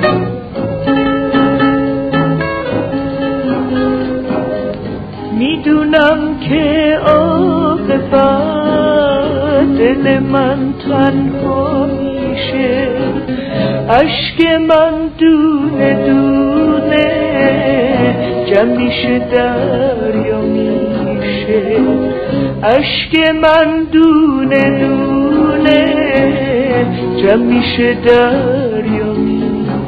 میدونم که عاقبت دل من تنها میشه، اشک من دونه دونه جمع میشه دریا میشه، اشک من دونه دونه جمع میشه دریا میشه.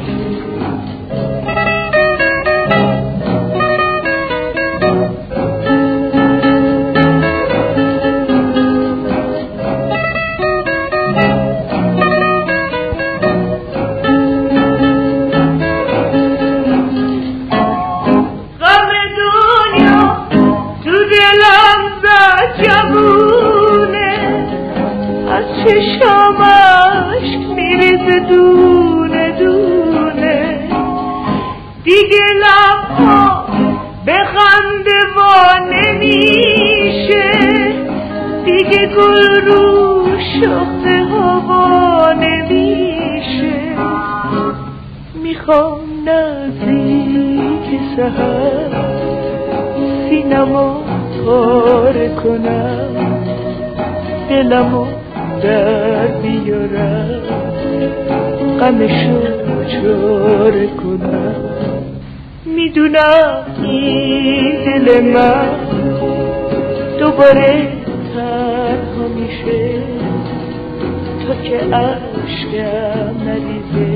از چشام اشک میریزه دونه دونه، دیگه لبها به خنده وا نمیشه، دیگه گل رو شاخه هوا نمیشه. میخوام نزدیک سحر سینمو پاره کنم، دلمو در بیارم، غمشو چاره کنم. میدونم این دل من دوباره تنها میشه، تا که عشقم نریزه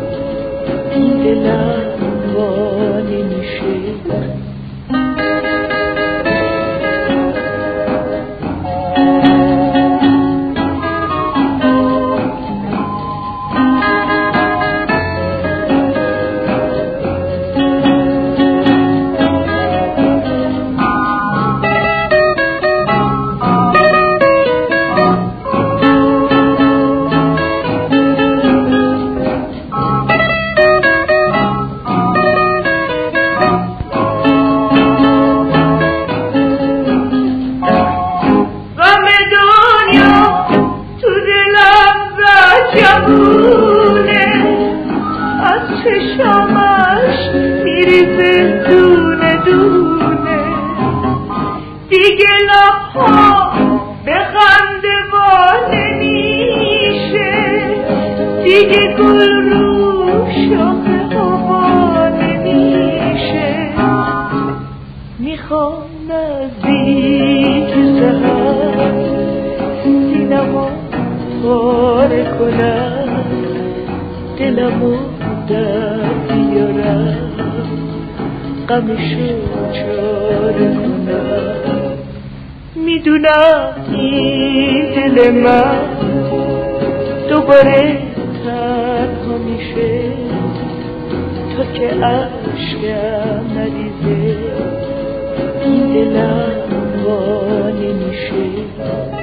دلم وا نمیشه. از چشمش میریزه دونه دونه، دیگه لبها به خنده وا نمیشه، دیگه گل رو شاخه هوا نمیشه. میخوام نزدیک سحر سینمو پاره کنم، دلمو در بیارم، غمشو چاره کنم. میدونم این دل من دوباره تنها میشه، تا که عشقم نریزه دلم وا نمیشه.